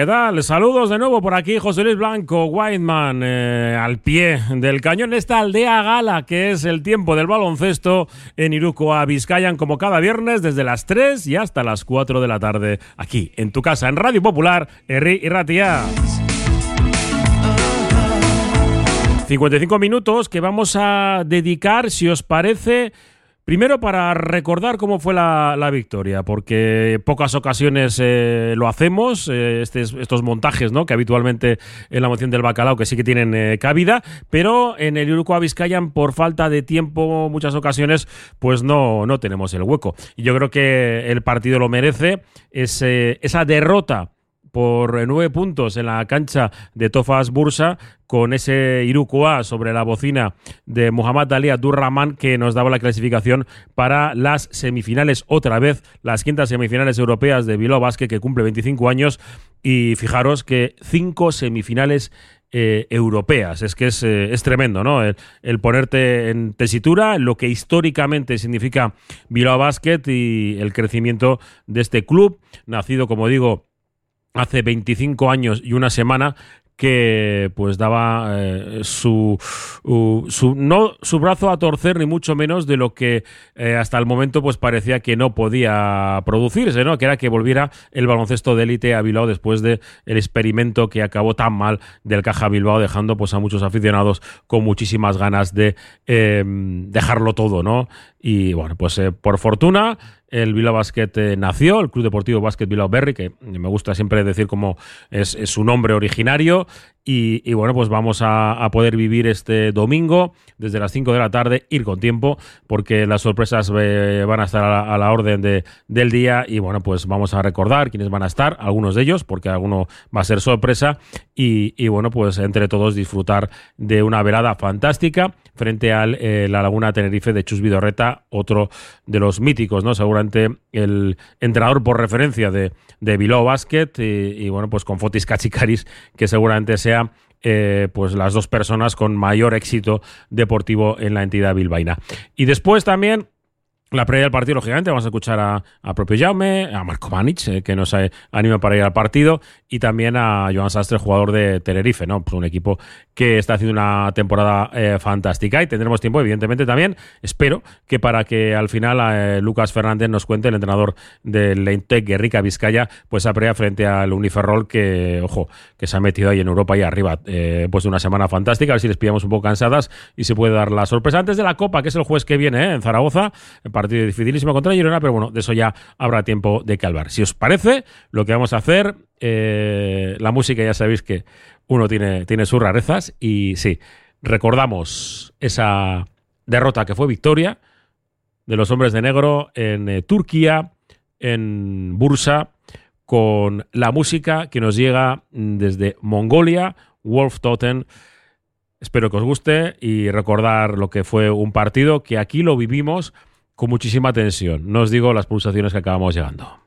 ¿Qué tal? Saludos de nuevo por aquí, José Luis Blanco, Whiteman, al pie del cañón. Esta aldea gala que es el tiempo del baloncesto en Irukoa, Bizkaian, como cada viernes desde las 3 y hasta las 4 de la tarde, aquí en tu casa, en Radio Popular, Herri Irratia. 55 minutos que vamos a dedicar, si os parece, primero para recordar cómo fue la victoria, porque pocas ocasiones lo hacemos, estos montajes, ¿no?, que habitualmente en la moción del bacalao que sí que tienen cabida, pero en el Irukoa Bizkaian, por falta de tiempo, muchas ocasiones, pues no tenemos el hueco. Y yo creo que el partido lo merece, esa derrota por 9 puntos en la cancha de Tofas Bursa, con ese Irukoa sobre la bocina de Muhammad Ali Abdurrahman, que nos daba la clasificación para las semifinales, otra vez las quintas semifinales europeas de Bilbao Basket, que cumple 25 años, y fijaros que 5 semifinales europeas. Es que es tremendo, ¿no? El ponerte en tesitura, lo que históricamente significa Bilbao Basket y el crecimiento de este club, nacido, como digo, hace 25 años y una semana, que pues daba no su brazo a torcer, ni mucho menos, de lo que hasta el momento pues parecía que no podía producirse, ¿no? Que era que volviera el baloncesto de élite a Bilbao después de el experimento que acabó tan mal del Caja Bilbao, dejando pues a muchos aficionados con muchísimas ganas de dejarlo todo, ¿no? Y bueno, pues por fortuna el Bilbao Basket nació, el Club Deportivo Basket Bilbao Berri, que me gusta siempre decir cómo es su nombre originario, y bueno, pues vamos a poder vivir este domingo desde las 5 de la tarde, ir con tiempo, porque las sorpresas van a estar a la orden del día, y bueno, pues vamos a recordar quiénes van a estar, algunos de ellos, porque alguno va a ser sorpresa, y bueno, pues entre todos disfrutar de una velada fantástica frente a la Laguna Tenerife de Chus Vidorreta, otro de los míticos, ¿no? Seguramente el entrenador por referencia de Bilbao Basket, y bueno, pues con Fotis Katsikaris, que seguramente sea pues las dos personas con mayor éxito deportivo en la entidad bilbaína. Y después también la previa del partido, lógicamente, vamos a escuchar a propio Jaume, a Marco Manic, que nos anima para ir al partido, y también a Joan Sastre, jugador de Tenerife, ¿no? Pues un equipo que está haciendo una temporada fantástica, y tendremos tiempo, evidentemente, también, espero, que para que al final Lucas Fernández nos cuente, el entrenador del Leintec Gerrika Vizcaya, pues esa previa frente al Uniferrol, que, ojo, que se ha metido ahí en Europa y arriba, pues de una semana fantástica, a ver si les pillamos un poco cansadas y se puede dar la sorpresa antes de la Copa, que es el jueves que viene, en Zaragoza, partido dificilísimo contra Girona, pero bueno, de eso ya habrá tiempo de que hablar. Si os parece, lo que vamos a hacer, la música, ya sabéis que uno tiene sus rarezas, y sí, recordamos esa derrota que fue victoria de los hombres de negro en Turquía, en Bursa, con la música que nos llega desde Mongolia, Wolf Totem. Espero que os guste, y recordar lo que fue un partido que aquí lo vivimos con muchísima tensión. No os digo las pulsaciones que acabamos llegando.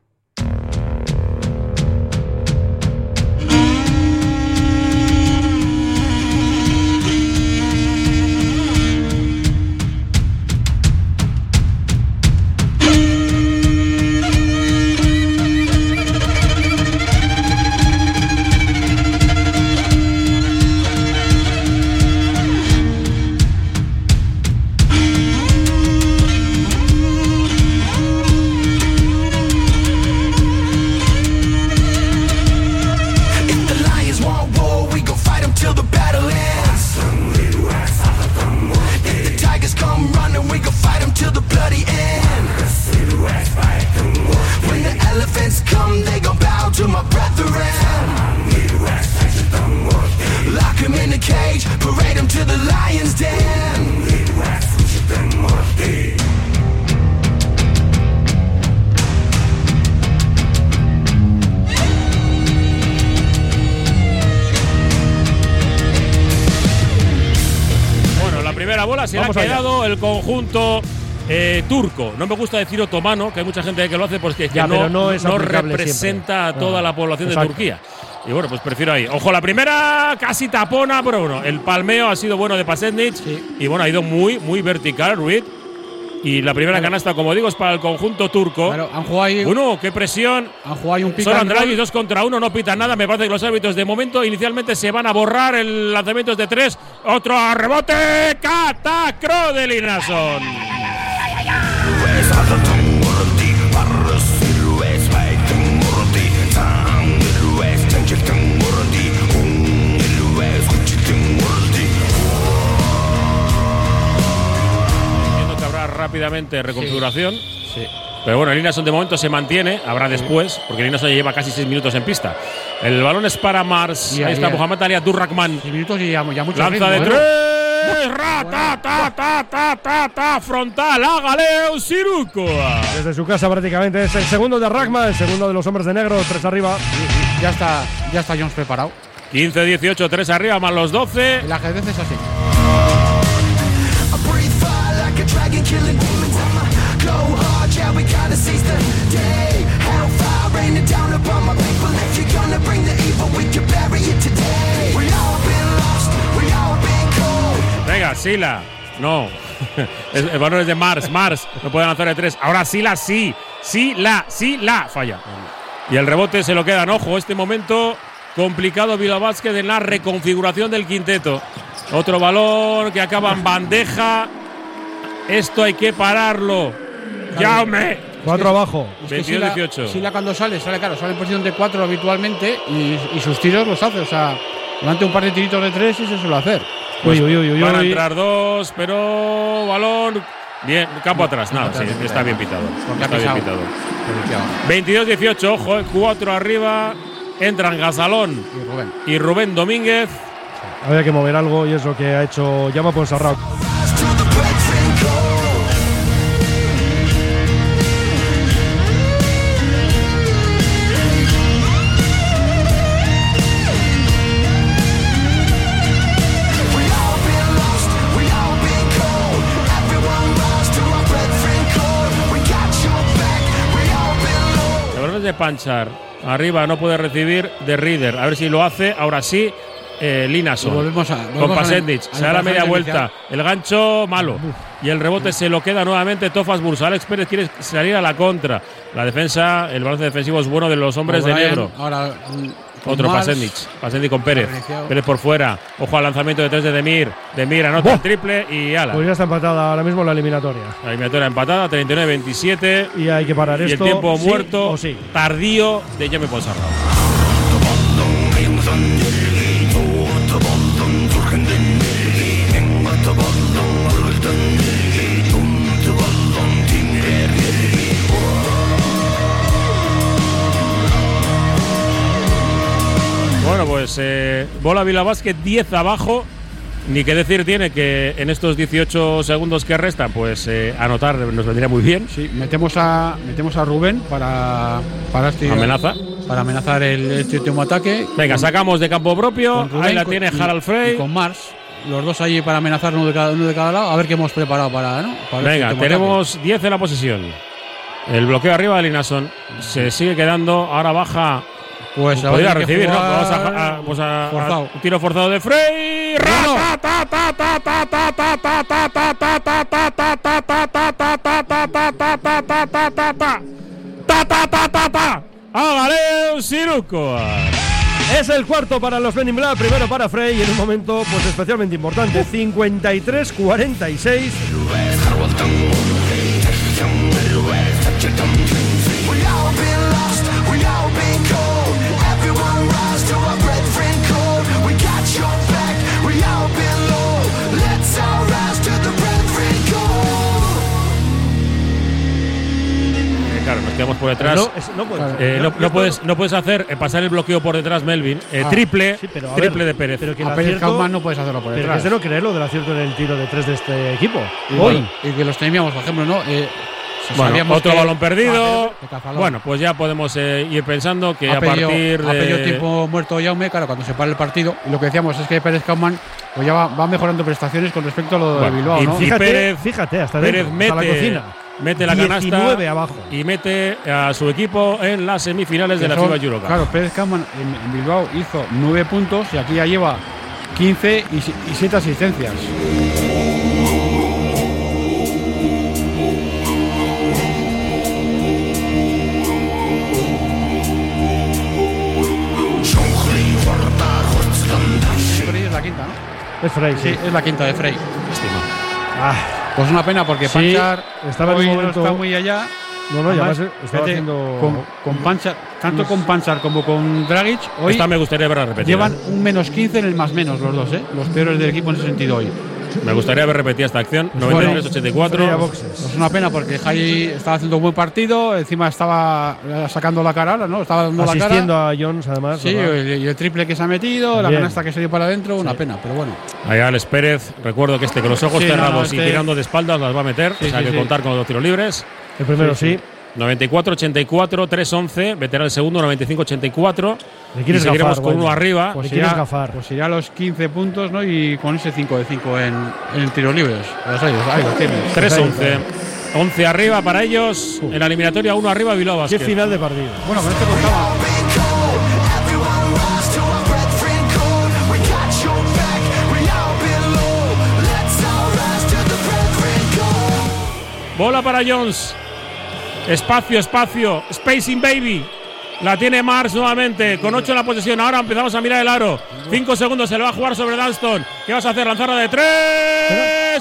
Se ha quedado el conjunto turco. No me gusta decir otomano, que hay mucha gente que lo hace, porque ya, no representa a toda la población de Turquía. Y bueno, pues prefiero ahí. Ojo, la primera casi tapona, pero bueno, el palmeo ha sido bueno de Pasetnik. Sí. Y bueno, ha ido muy, muy vertical, Ruiz. Y la primera canasta, como digo, es para el conjunto turco. Claro, han jugado ahí. ¡Qué presión! Han jugado ahí un pick Son and Andraghi, roll. 2 contra 1, no pitan nada. Me parece que los árbitros de momento inicialmente se van a borrar el lanzamiento de 3. Otro a rebote. Catacro de Linason. Rápidamente reconfiguración. Sí. Pero bueno, el Linason de momento se mantiene. Habrá después, porque el Linason ya lleva casi 6 minutos en pista. El balón es para Mars. Ahí está Mohamed Ali Abdurrahman. 6 minutos y ya mucho Lanza ritmo, de ¿eh? 3. Frontal. Hágale Siruko. Desde su casa prácticamente es el segundo de Rahman, el segundo de los hombres de negro, 3 arriba. Ya está Jones preparado. 15-18, 3 arriba más los 12. El ajedrez es así. Venga, Sila. No. El balón es de Mars. No puede lanzar de 3. Ahora Sila sí. Sila. Falla. Y el rebote se lo quedan. Ojo, este momento complicado Bilbao Basket en la reconfiguración del quinteto. Otro balón que acaba en bandeja. Esto hay que pararlo. ¡Jaume! 4 abajo. 22-18. Sila cuando sale en posición de 4 habitualmente y sus tiros los hace. O sea, levante un par de tiritos de 3 y se suele hacer. Pues van a entrar 2, pero balón. Bien, campo atrás. Nada, sí, está bien pitado. Está bien pitado. 22-18, ojo, 4 arriba. Entran Gasalón y Rubén Domínguez. Había que mover algo y es lo que ha hecho Llama Ponsarrao. De Panchar arriba no puede recibir de Reader, a ver si lo hace. Ahora sí, Linason volvemos con Pasendich, se da la media vuelta, el gancho malo y el rebote se lo queda nuevamente Tofas Bursa. Alex Pérez quiere salir a la contra. La defensa, el balance defensivo es bueno de los hombres de negro. Ahora otro Pasendich con Pérez. Pérez por fuera. Ojo al lanzamiento de 3 de Demir. Demir anota el triple y ala. Pues ya está empatada ahora mismo la eliminatoria. La eliminatoria empatada, 39-27. Y hay que parar esto. Y el tiempo ¿sí muerto o sí? Tardío de Jaume Ponsarrao. Bueno, pues bola Bilbao Basket 10 abajo. Ni que decir tiene que en estos 18 segundos que restan, pues anotar nos vendría muy bien. Sí, metemos a Rubén para amenaza. Para amenazar este último ataque. Venga, sacamos de campo propio. Rubén, ahí la tiene Harald Frey. Y con Mars. Los dos allí para amenazar uno de cada lado. A ver qué hemos preparado para venga, tenemos ataque. 10 en la posesión. El bloqueo arriba de Linason se sigue quedando. Ahora baja. Pues podría recibir, ¿no? Vamos a un tiro forzado de Frey. ¡Hágale un Siruko! Es el cuarto para los Men in Black, primero para Frey y en un momento pues especialmente importante, 53-46. Claro, nos quedamos por detrás. No puedes hacer pasar el bloqueo por detrás, Melvin. Triple, sí, pero triple de Pérez. Pero que a Pérez Kaufman no puedes hacerlo por detrás. Pero que no creerlo del acierto en el tiro de 3 de este equipo. Bueno, y que los teníamos, por ejemplo, ¿no? Bueno, otro balón perdido. Bueno, pues ya podemos ir pensando que a partir de… Ha pedido tiempo muerto Jaume, claro, cuando se para el partido. Y lo que decíamos es que Pérez Kaufman pues ya va mejorando prestaciones con respecto a lo de Bilbao, ¿no? Fíjate, hasta Pérez dentro, hasta la cocina. Mete la canasta abajo. Y mete a su equipo en las semifinales de la FIBA Eurocup. Claro, Pérez Kaufman en Bilbao hizo 9 puntos y aquí ya lleva 15 y 7 asistencias. Es Frey, Sí, es la quinta de Frey. Pues una pena porque Sí, Panchar estaba en hoy un no momento- está muy allá. No, y además estaba fíjate, haciendo. con Panchar, tanto con Panchar como con Dragic, hoy Esta me gustaría verla repetida. llevan un -15 en el más-menos los dos, los peores del equipo en ese sentido hoy. Me gustaría ver repetida esta acción. Bueno, 93-84. Frey a boxes. Es una pena porque Jai estaba haciendo un buen partido, encima estaba sacando la cara, ¿no? Estaba dando Asistiendo la cara. a Jones, además. Sí, ¿verdad? y el triple que se ha metido, la Bien. canasta que se dio para adentro, una pena, pero bueno. Ahí Alex Pérez, recuerdo que con los ojos Sí, no, cerrados no, y tirando de espaldas las va a meter. Sí, o sea sí, que sí. contar con los tiros libres. El primero sí. 94-84, 3-11. Veterán el segundo, 95-84. Le quieres Y seguiremos gafar, con Guayman. uno arriba. Pues Le quieres irá, gafar. pues irá a los 15 puntos, ¿no? Y con ese 5 de 5 en tiros libres. Pues ahí lo tienes. 3-11. 11 arriba para ellos. En la eliminatoria, 1 arriba Bilbao Qué Basket. final de partido. Bueno, con esto contaba. Bola para Jones. Espacio, espacio. Spacing Baby. La tiene Mars nuevamente. Con 8 en la posesión. Ahora empezamos a mirar el aro. 5 segundos. Se le va a jugar sobre Dunston. ¿Qué vas a hacer? Lanzarla de 3.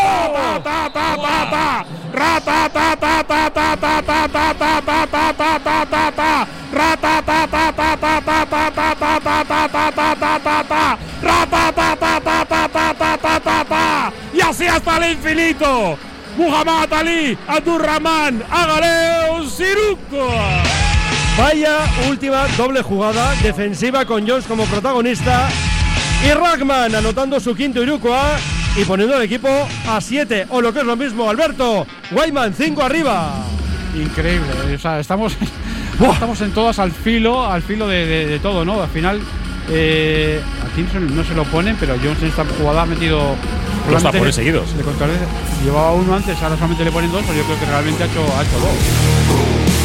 Y así hasta el infinito. Muhammad Ali Abdurrahman Agaleo Siruko. Vaya última doble jugada defensiva con Jones como protagonista y Ragman anotando su quinto Irukoa y poniendo el equipo a 7, o lo que es lo mismo, Alberto Guayman, 5 arriba. Increíble. O sea, estamos en todas al filo de todo, ¿no? Al final, aquí no se lo ponen, pero Jones en esta jugada ha metido. Los tapones seguidos. Le contrarresta. Llevaba uno antes, ahora solamente le ponen dos, pero yo creo que realmente ha hecho dos.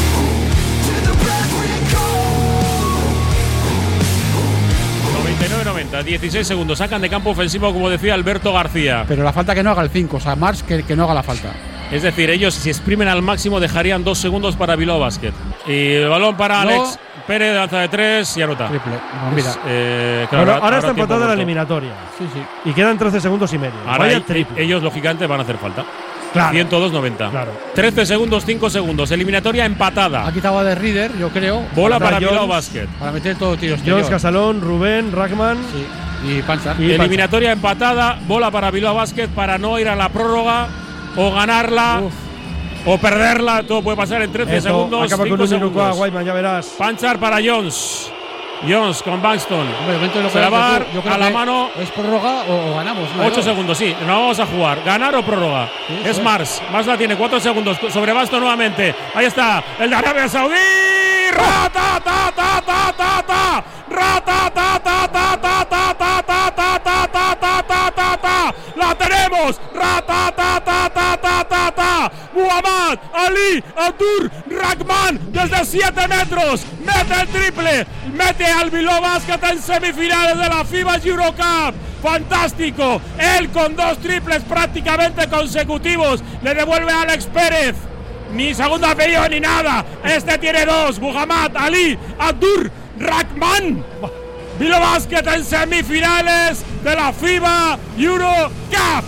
99-90, 16 segundos. Sacan de campo ofensivo, como decía Alberto García. Pero la falta que no haga el 5, o sea, Mars que no haga la falta. Es decir, ellos si exprimen al máximo dejarían 2 segundos para Bilbao Basket. Y el balón para No. Alex Pérez, lanza de 3 y anota. Triple. No, mira. Bueno, ahora está tiempo empatada la muerto. eliminatoria Sí, sí. y quedan 13 segundos y medio. Ahora Vaya ahí, triple. ellos, lógicamente, van a hacer falta. Claro. 102-90. Claro. 13 segundos, 5 segundos. Eliminatoria empatada. Ha quitado a de Reader, yo creo. Bola para Jones. Bilbao Basket. Para meter todo tiro Jones, exterior. Casalón, Rubén, Ragman. Sí. Y Panchar. Y Eliminatoria empatada. Bola para Bilbao Basket para no ir a la prórroga o ganarla Uf. o perderla. Todo puede pasar en 13 Eso, segundos. acaba 5 con un Irukoa, segundos. Guayman, ya verás. Panchar para Jones. Jones con Bankston. Hombre, dentro de lo Se que la va a haces dar tú, yo creo a la que mano. ¿Es prórroga o ganamos? ¿No? 8 segundos, sí. No vamos a jugar. ¿Ganar o prórroga? Sí, Es sí. Mars. Mars la tiene 4 segundos. Sobre Baston nuevamente. Ahí está. El de Arabia Saudí. ¡Rata, ta, ta, ta, ta, ta! ¡Rata, ta, ta, ta, ta, ta, ta, ta, ta, ta, ta, ta, ta, ta, ta! ¡La tenemos! ¡Rata, ta, ta, ta, ta, ta, ta! Muhammad Ali Abdur Rahman desde 7 metros. Mete el triple. Mete al Bilbao Basket en semifinales de la FIBA Eurocup. Fantástico. Él con 2 triples prácticamente consecutivos. Le devuelve a Alex Pérez. Ni segundo apellido ni nada. Este tiene 2. Muhammad Ali Abdur Rahman. Bilbao Basket en semifinales de la FIBA Eurocup.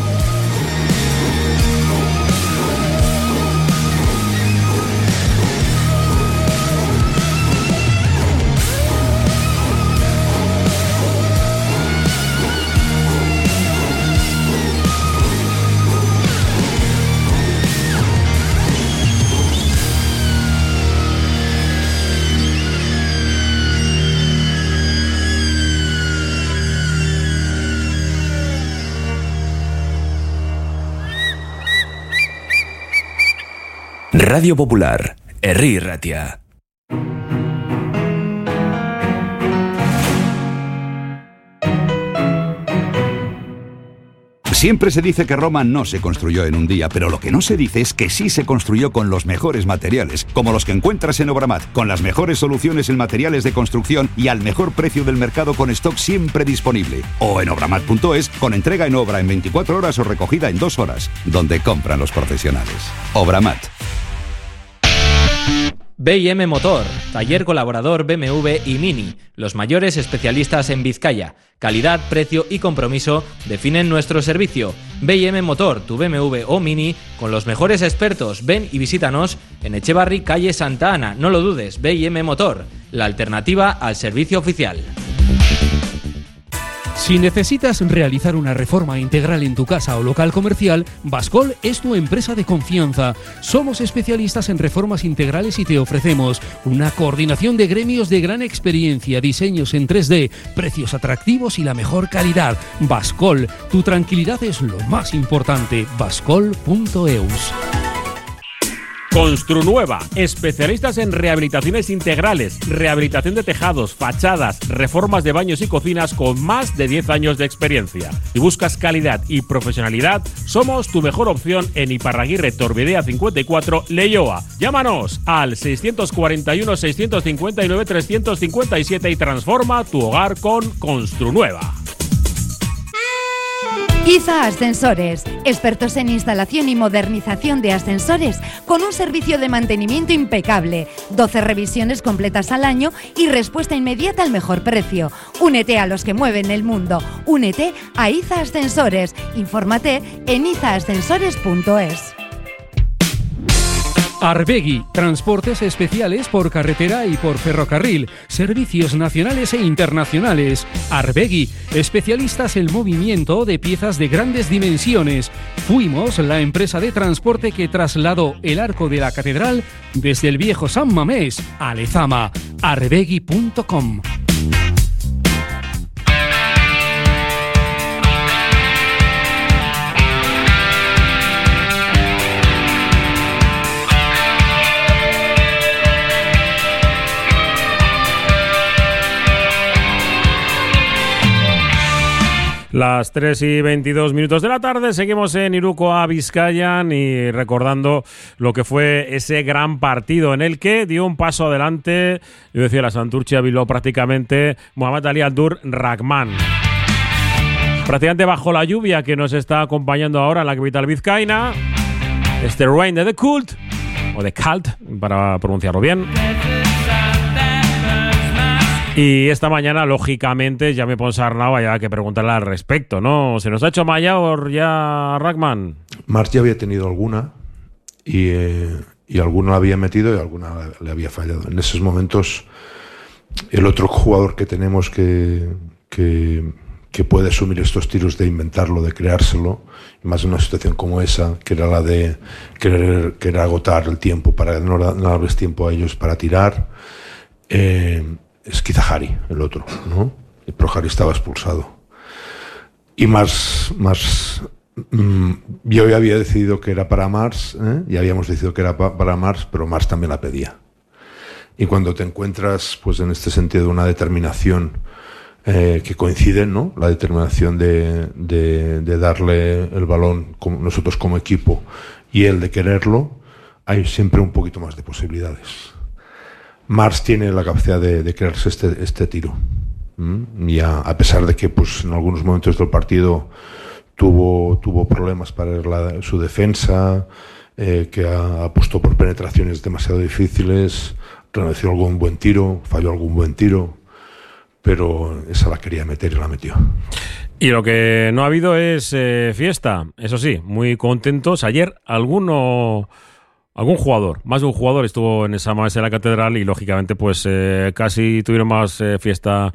Radio Popular, Herri Ratia. Siempre se dice que Roma no se construyó en un día, pero lo que no se dice es que sí se construyó con los mejores materiales, como los que encuentras en Obramat, con las mejores soluciones en materiales de construcción y al mejor precio del mercado con stock siempre disponible. O en obramat.es, con entrega en obra en 24 horas o recogida en 2 horas, donde compran los profesionales. Obramat. B&M Motor, Taller colaborador BMW y Mini, los mayores especialistas en Vizcaya. Calidad, precio y compromiso definen nuestro servicio. B&M Motor, tu BMW o Mini, con los mejores expertos. Ven y visítanos en Echevarri, calle Santa Ana. No lo dudes, B&M Motor, la alternativa al servicio oficial. Si necesitas realizar una reforma integral en tu casa o local comercial, Bascol es tu empresa de confianza. Somos especialistas en reformas integrales y te ofrecemos una coordinación de gremios de gran experiencia, diseños en 3D, precios atractivos y la mejor calidad. Bascol, tu tranquilidad es lo más importante. Bascol.eus. Construnueva, especialistas en rehabilitaciones integrales, rehabilitación de tejados, fachadas, reformas de baños y cocinas con más de 10 años de experiencia. Si buscas calidad y profesionalidad, somos tu mejor opción en Iparraguirre, Torbidea 54, Leioa. Llámanos al 641 659 357 y transforma tu hogar con Construnueva. IZA Ascensores, expertos en instalación y modernización de ascensores, con un servicio de mantenimiento impecable, 12 revisiones completas al año y respuesta inmediata al mejor precio. Únete a los que mueven el mundo. Únete a IZA Ascensores. Infórmate en izaascensores.es. Arbegui, transportes especiales por carretera y por ferrocarril, servicios nacionales e internacionales. Arbegui, especialistas en movimiento de piezas de grandes dimensiones. Fuimos la empresa de transporte que trasladó el arco de la catedral desde el viejo San Mamés a Lezama. Arbegui.com. Las 3:22 de la tarde, seguimos en Irukoa, Vizcaya, y recordando lo que fue ese gran partido en el que dio un paso adelante, yo decía la Santurtzi Bilbao prácticamente, Mohamed Ali Abdur Rahman. Prácticamente bajo la lluvia que nos está acompañando ahora en la capital vizcaína, este Rain de The Cult, o The Cult, para pronunciarlo bien. Y esta mañana, lógicamente, ya me Ponsarnau había que preguntarle al respecto, ¿no? ¿Se nos ha hecho mayor ya Rahman? Mars ya había tenido alguna y alguna la había metido y alguna le había fallado. En esos momentos, el otro jugador que tenemos que puede asumir estos tiros de inventarlo, de creárselo, y más en una situación como esa, que era la de querer agotar el tiempo para no darles tiempo a ellos para tirar, es quizá Hari, el otro, ¿no? Pero Hari estaba expulsado. Y Mars, yo ya había decidido que era para Mars, y habíamos decidido que era para Mars, pero Mars también la pedía. Y cuando te encuentras, pues en este sentido, una determinación que coincide, ¿no? La determinación de darle el balón nosotros como equipo y él de quererlo, hay siempre un poquito más de posibilidades. Mars tiene la capacidad de crearse este tiro. Y a pesar de que pues, en algunos momentos del partido tuvo problemas para su defensa, que apostó por penetraciones demasiado difíciles, realizó algún buen tiro, falló algún buen tiro, pero esa la quería meter y la metió. Y lo que no ha habido es fiesta. Eso sí, muy contentos. Ayer algún jugador, más de un jugador estuvo en esa mesa de la catedral y lógicamente pues casi tuvieron más fiesta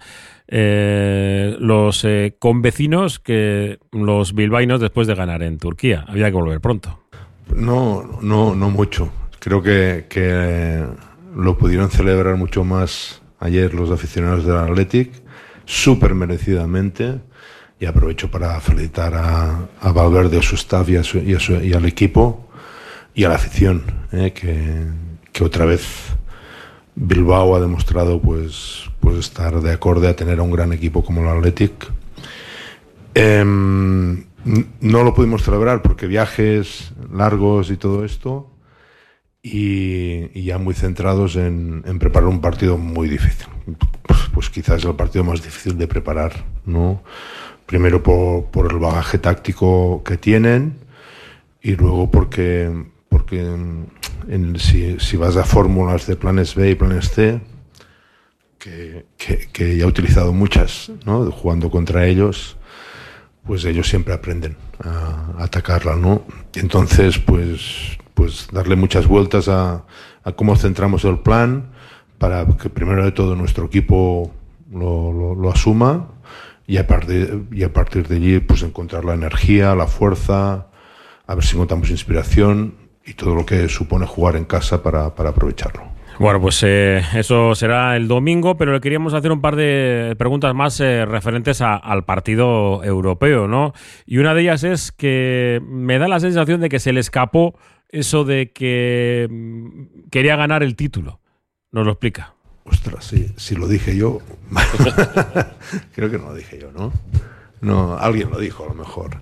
los convecinos que los bilbaínos después de ganar en Turquía. Había que volver pronto. No mucho. Creo que lo pudieron celebrar mucho más ayer los aficionados del Athletic, súper merecidamente, y aprovecho para felicitar a Valverde, a su staff y al equipo y a la afición, que otra vez Bilbao ha demostrado pues estar de acorde a tener a un gran equipo como el Athletic. No lo pudimos celebrar porque viajes largos y todo esto, y ya muy centrados en preparar un partido muy difícil. Pues quizás el partido más difícil de preparar, ¿no? Primero por el bagaje táctico que tienen, y luego porque porque si vas a fórmulas de planes B y planes C, que ya he utilizado muchas, ¿no? Jugando contra ellos, pues ellos siempre aprenden a atacarla, ¿no? Y entonces, pues darle muchas vueltas a cómo centramos el plan para que primero de todo nuestro equipo lo asuma y a partir de allí pues encontrar la energía, la fuerza, a ver si encontramos inspiración y todo lo que supone jugar en casa para aprovecharlo. Bueno, pues eso será el domingo, pero le queríamos hacer un par de preguntas más referentes al partido europeo, ¿no? Y una de ellas es que me da la sensación de que se le escapó eso de que quería ganar el título. ¿Nos lo explica? Ostras, si lo dije yo. Creo que no lo dije yo, ¿no? No, alguien lo dijo a lo mejor.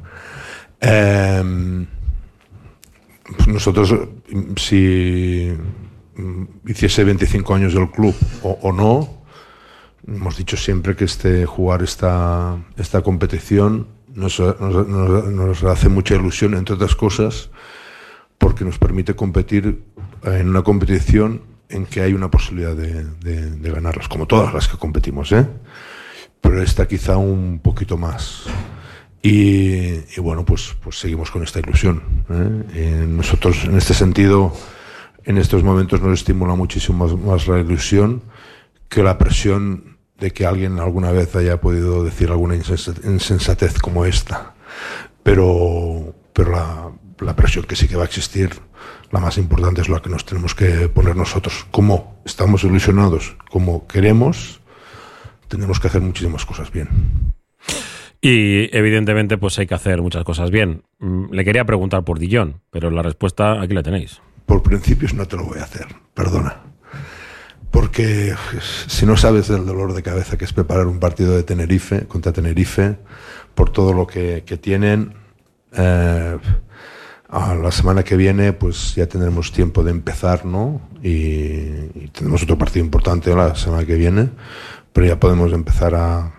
Pues nosotros, si hiciese 25 años del club o no, hemos dicho siempre que jugar esta competición nos hace mucha ilusión, entre otras cosas, porque nos permite competir en una competición en que hay una posibilidad de ganarlas, como todas las que competimos, ¿eh? Pero esta quizá un poquito más. Y bueno, pues seguimos con esta ilusión, ¿eh? Nosotros, en este sentido, en estos momentos nos estimula muchísimo más la ilusión que la presión de que alguien alguna vez haya podido decir alguna insensatez como esta. Pero la presión que sí que va a existir, la más importante, es la que nos tenemos que poner nosotros. Como estamos ilusionados, como queremos, tenemos que hacer muchísimas cosas bien. Y evidentemente pues hay que hacer muchas cosas bien. Le quería preguntar por Dijon, pero la respuesta aquí la tenéis. Por principios no te lo voy a hacer, perdona. Porque si no sabes del dolor de cabeza que es preparar un partido de Tenerife contra Tenerife, por todo lo que tienen, a la semana que viene pues ya tendremos tiempo de empezar, ¿no? Y tenemos otro partido importante la semana que viene, pero ya podemos empezar a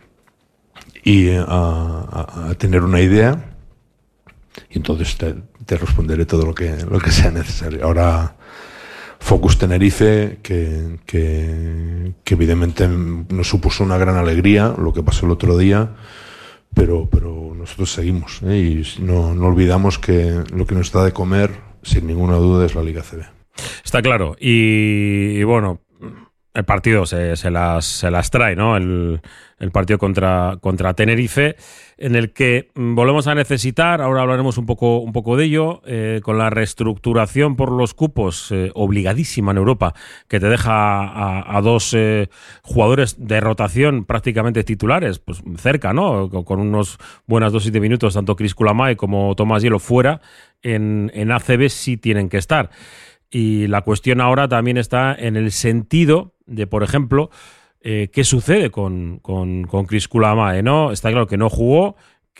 tener una idea, y entonces te responderé todo lo que sea necesario. Ahora, Focus Tenerife, que evidentemente nos supuso una gran alegría lo que pasó el otro día, pero nosotros seguimos, ¿eh? Y no olvidamos que lo que nos da de comer, sin ninguna duda, es la Liga CB. Está claro. Y bueno, el partido se las trae, ¿no? El partido contra Tenerife, en el que volvemos a necesitar, ahora hablaremos un poco de ello, con la reestructuración por los cupos obligadísima en Europa, que te deja a dos jugadores de rotación prácticamente titulares, pues cerca, ¿no? Con unos buenas dosis de minutos, tanto Chris Kulamay como Tomás Hielo fuera, en ACB sí tienen que estar. Y la cuestión ahora también está en el sentido de, por ejemplo, qué sucede con Chris Kulamay, ¿no? Está claro que no jugó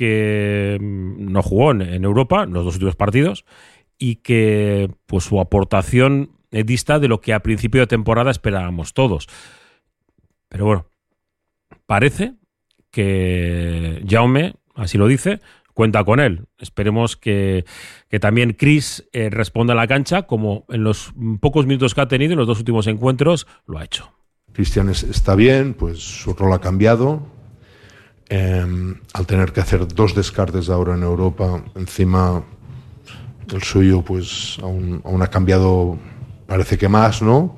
en Europa los dos últimos partidos, y que pues su aportación dista de lo que a principio de temporada esperábamos todos. Pero bueno, parece que Jaume, así lo dice, cuenta con él. Esperemos que también Chris responda a la cancha, como en los pocos minutos que ha tenido en los dos últimos encuentros lo ha hecho. Cristian está bien, pues su rol ha cambiado. Al tener que hacer dos descartes ahora en Europa, encima el suyo pues aún ha cambiado, parece que más, ¿no?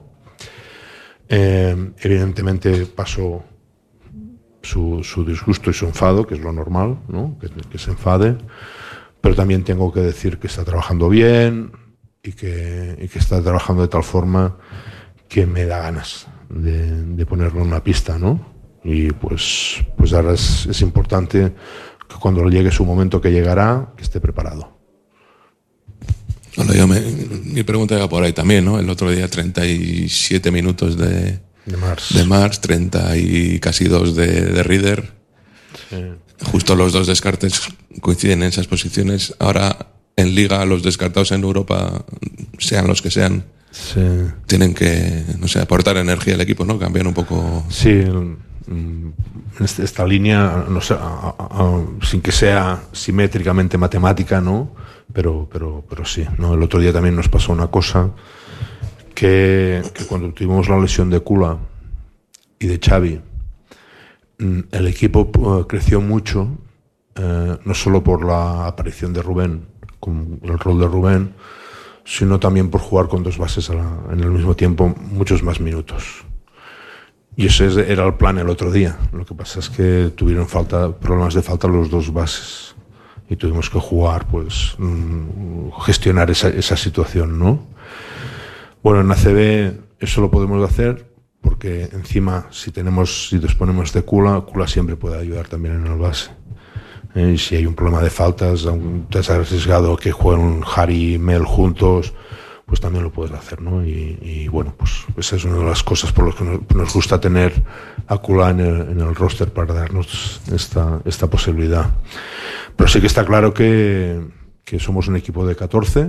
Evidentemente pasó su disgusto y su enfado, que es lo normal, ¿no? Que se enfade, pero también tengo que decir que está trabajando bien y que está trabajando de tal forma que me da ganas de ponerlo en una pista, ¿no? Y pues ahora es importante que cuando llegue su momento, que llegará, que esté preparado. Bueno, mi pregunta iba por ahí también, ¿no? El otro día 37 minutos de Mars, 30 y casi 2 de Reader. Sí. Justo los dos descartes coinciden en esas posiciones. Ahora en Liga los descartados en Europa, sean los que sean, sí, tienen que, no sé, aportar energía al equipo, ¿no? Cambiar un poco. Sí, esta línea, no sé, sin que sea simétricamente matemática, ¿no? Pero sí, ¿no? El otro día también nos pasó una cosa que cuando tuvimos la lesión de Kula y de Xavi, el equipo creció mucho, no solo por la aparición de Rubén, con el rol de Rubén, sino también por jugar con dos bases en el mismo tiempo muchos más minutos. Y ese era el plan el otro día. Lo que pasa es que tuvieron problemas de falta los dos bases y tuvimos que jugar, pues, gestionar esa situación, ¿no? Bueno, en ACB eso lo podemos hacer porque encima si disponemos de Kula siempre puede ayudar también en el base. Y si hay un problema de faltas, te has arriesgado que jueguen Harry y Mel juntos, pues también lo puedes hacer, ¿no? Y bueno, pues esa es una de las cosas por las que nos gusta tener a Kula en el roster para darnos esta posibilidad. Pero sí que está claro que somos un equipo de 14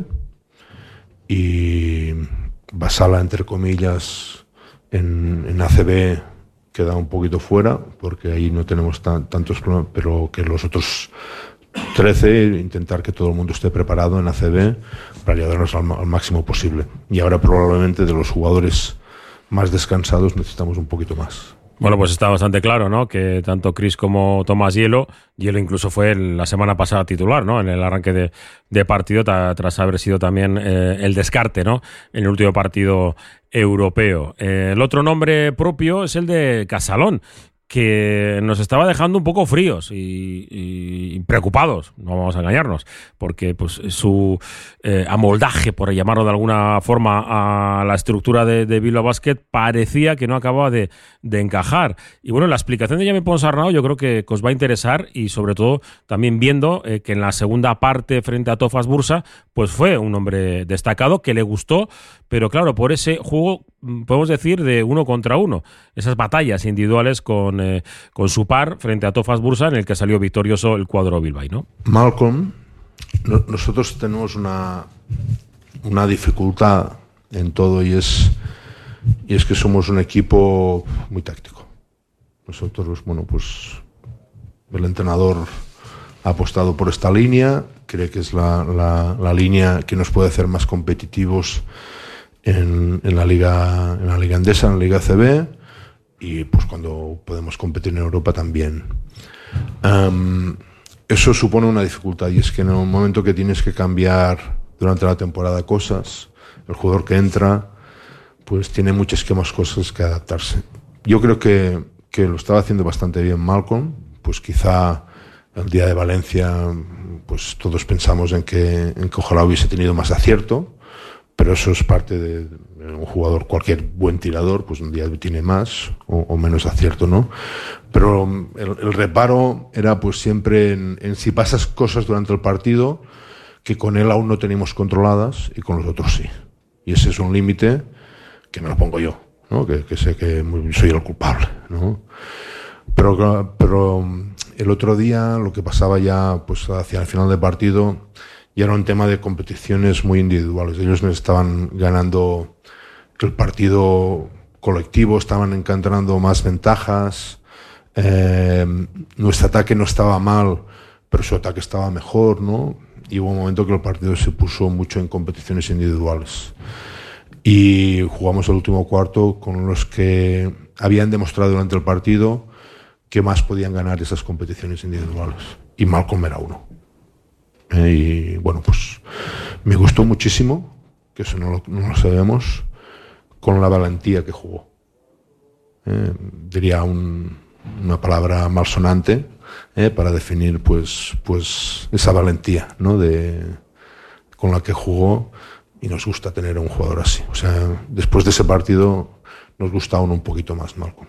y Basala, entre comillas, en ACB queda un poquito fuera porque ahí no tenemos tantos problemas, pero que los otros 13 intentar que todo el mundo esté preparado en ACB para ayudarnos al máximo posible. Y ahora probablemente de los jugadores más descansados necesitamos un poquito más. Bueno, pues está bastante claro, ¿no? Que tanto Chris como Tomás Hielo incluso fue la semana pasada titular, ¿no? En el arranque de partido, tras haber sido también el descarte, ¿no? En el último partido europeo. El otro nombre propio es el de Casalón, que nos estaba dejando un poco fríos y preocupados, no vamos a engañarnos, porque pues su amoldaje, por llamarlo de alguna forma, a la estructura de Bilbao Basket parecía que no acababa de encajar. Y bueno, la explicación de Jaime Ponsarnau yo creo que os va a interesar, y sobre todo también viendo que en la segunda parte frente a Tofas Bursa pues fue un hombre destacado que le gustó, pero claro, por ese juego, podemos decir, de 1 contra 1, esas batallas individuales con su par frente a Tofas Bursa, en el que salió victorioso el cuadro Bilbao, ¿no? Malcolm, nosotros tenemos una dificultad en todo y es que somos un equipo muy táctico. Nosotros, bueno, pues el entrenador ha apostado por esta línea, cree que es la línea que nos puede hacer más competitivos en la Liga Endesa, en la Liga CB, y pues cuando podemos competir en Europa también. Eso supone una dificultad, y es que en el momento que tienes que cambiar durante la temporada cosas, el jugador que entra pues tiene muchas más cosas que adaptarse. Yo creo que lo estaba haciendo bastante bien Malcolm, pues quizá el día de Valencia pues todos pensamos en que ojalá hubiese tenido más acierto, pero eso es parte de un jugador, cualquier buen tirador, pues un día tiene más o menos acierto, ¿no? Pero el reparo era pues siempre en si pasas cosas durante el partido que con él aún no tenemos controladas y con los otros sí. Y ese es un límite que me lo pongo yo, ¿no? Que sé que soy el culpable, ¿no? Pero el otro día lo que pasaba ya pues hacia el final del partido ya era un tema de competiciones muy individuales. Ellos me estaban ganando el partido colectivo, estaban encontrando más ventajas. Nuestro ataque no estaba mal, pero su ataque estaba mejor, ¿no? Y hubo un momento que el partido se puso mucho en competiciones individuales. Y jugamos el último cuarto con los que habían demostrado durante el partido que más podían ganar esas competiciones individuales. Y Malcolm era uno. Y bueno, pues me gustó muchísimo, que eso no lo sabemos, con la valentía que jugó. Diría una palabra malsonante para definir pues esa valentía, ¿no? Con la que jugó, y nos gusta tener a un jugador así. O sea, después de ese partido nos gusta aún un poquito más Malcolm.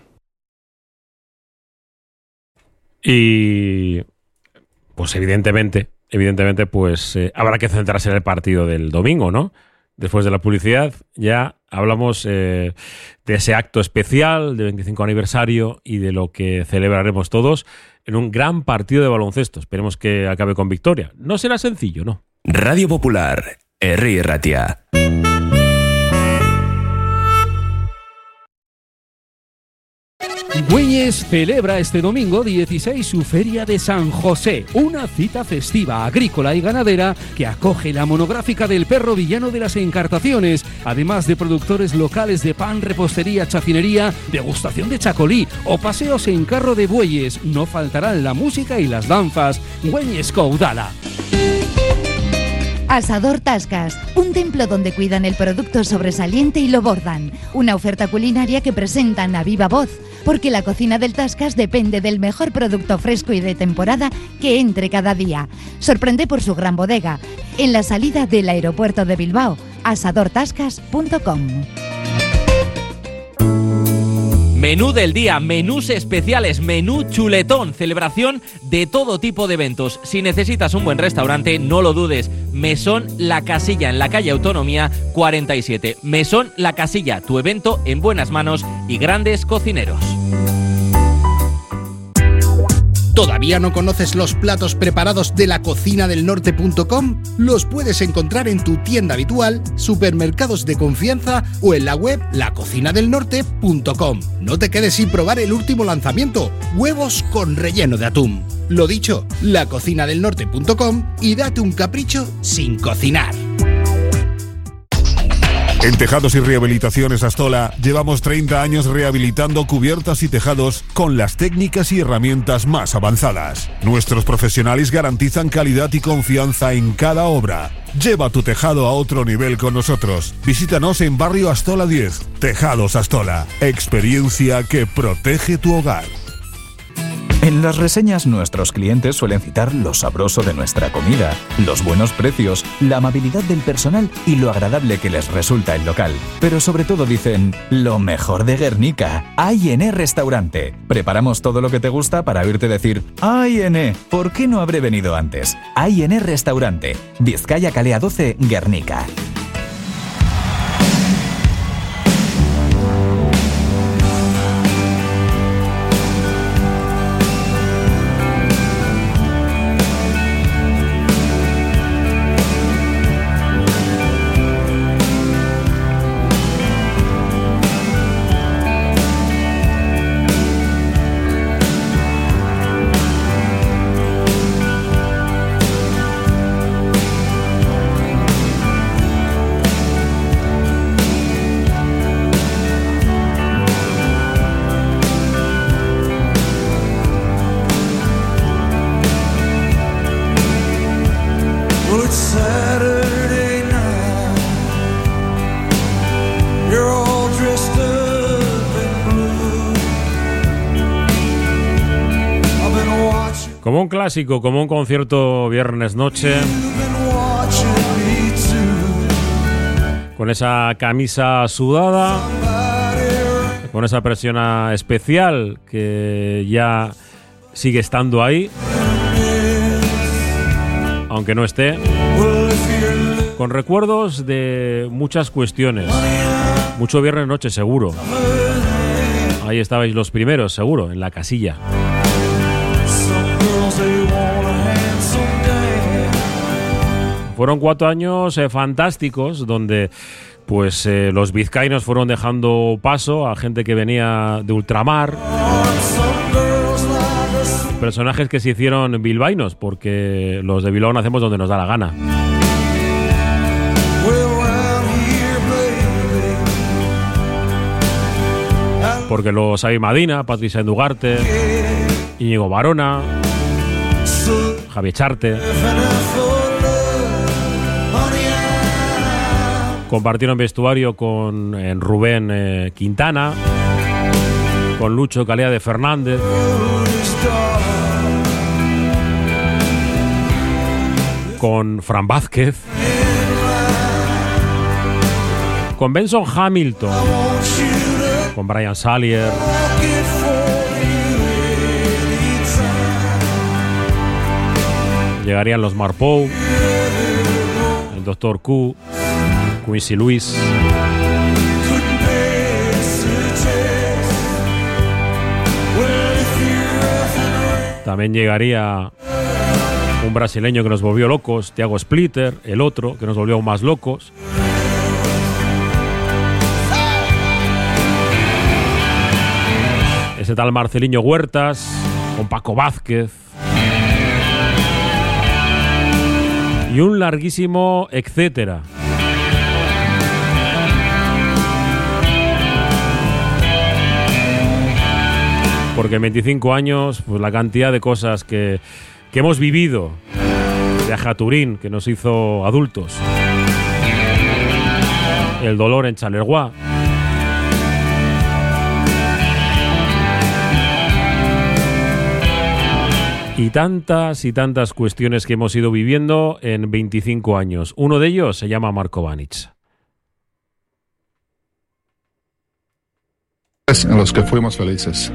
Y pues evidentemente pues habrá que centrarse en el partido del domingo, ¿no? Después de la publicidad ya hablamos de ese acto especial de 25 aniversario y de lo que celebraremos todos en un gran partido de baloncesto. Esperemos que acabe con victoria. No será sencillo, ¿no? Radio Popular, Herri Ratia. Güeñes celebra este domingo 16 su Feria de San José, una cita festiva, agrícola y ganadera que acoge la monográfica del perro villano de las Encartaciones, además de productores locales de pan, repostería, chacinería, degustación de chacolí o paseos en carro de bueyes. No faltarán la música y las danzas. Güeñes Caudala. Asador Tascas, un templo donde cuidan el producto sobresaliente y lo bordan. Una oferta culinaria que presentan a viva voz, porque la cocina del Tascas depende del mejor producto fresco y de temporada que entre cada día. Sorprende por su gran bodega, en la salida del aeropuerto de Bilbao, asadortascas.com. Menú del día, menús especiales, menú chuletón, celebración de todo tipo de eventos. Si necesitas un buen restaurante, no lo dudes. Mesón La Casilla, en la calle Autonomía 47. Mesón La Casilla, tu evento en buenas manos y grandes cocineros. ¿Todavía no conoces los platos preparados de lacocinadelnorte.com? Los puedes encontrar en tu tienda habitual, supermercados de confianza o en la web lacocinadelnorte.com. No te quedes sin probar el último lanzamiento, huevos con relleno de atún. Lo dicho, lacocinadelnorte.com y date un capricho sin cocinar. En Tejados y Rehabilitaciones Astola llevamos 30 años rehabilitando cubiertas y tejados con las técnicas y herramientas más avanzadas. Nuestros profesionales garantizan calidad y confianza en cada obra. Lleva tu tejado a otro nivel con nosotros. Visítanos en Barrio Astola 10. Tejados Astola. Experiencia que protege tu hogar. En las reseñas nuestros clientes suelen citar lo sabroso de nuestra comida, los buenos precios, la amabilidad del personal y lo agradable que les resulta el local. Pero sobre todo dicen, lo mejor de Guernica, A&E Restaurante. Preparamos todo lo que te gusta para oírte decir, A&E, ¿por qué no habré venido antes? A&E Restaurante, Vizcaya Calea 12, Guernica. Como un clásico, como un concierto viernes noche, con esa camisa sudada, con esa presión especial que ya sigue estando ahí, aunque no esté, con recuerdos de muchas cuestiones. Mucho viernes noche, seguro. Ahí estabais los primeros, seguro, en la casilla. Fueron 4 años fantásticos donde pues los vizcaínos fueron dejando paso a gente que venía de ultramar, personajes que se hicieron bilbaínos, porque los de Bilbao nacemos donde nos da la gana. Porque los Xavi Madina, Patricia Endugarte, Íñigo Barona, Javier Charte compartieron vestuario con Rubén Quintana, con Lucho Calea de Fernández, con Fran Vázquez, con Benson Hamilton, con Brian Salier, llegarían los Marpou, el Dr. Q, Quincy Luis, también llegaría un brasileño que nos volvió locos, Thiago Splitter, el otro que nos volvió aún más locos. ese tal Marceliño Huertas, con Paco Vázquez. Y un larguísimo etcétera. Porque en 25 años, pues la cantidad de cosas que hemos vivido. El viaje a Turín, que nos hizo adultos. El dolor en Charleroi. Y tantas cuestiones que hemos ido viviendo en 25 años. Uno de ellos se llama Marko Vanic. En los que fuimos felices.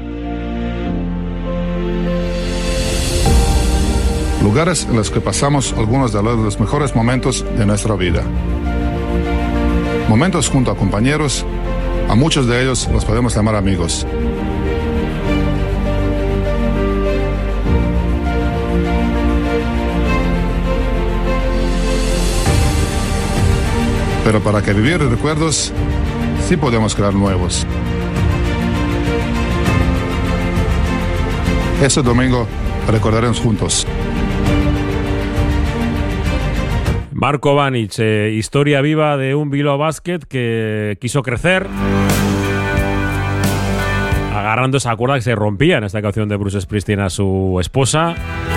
Lugares en los que pasamos algunos de los mejores momentos de nuestra vida. Momentos junto a compañeros, a muchos de ellos los podemos llamar amigos. Pero para que vivir recuerdos, sí podemos crear nuevos. Este domingo recordaremos juntos. Marko Vanic, historia viva de un Bilbao Basket que quiso crecer agarrando esa cuerda que se rompía en esta canción de Bruce Springsteen a su esposa.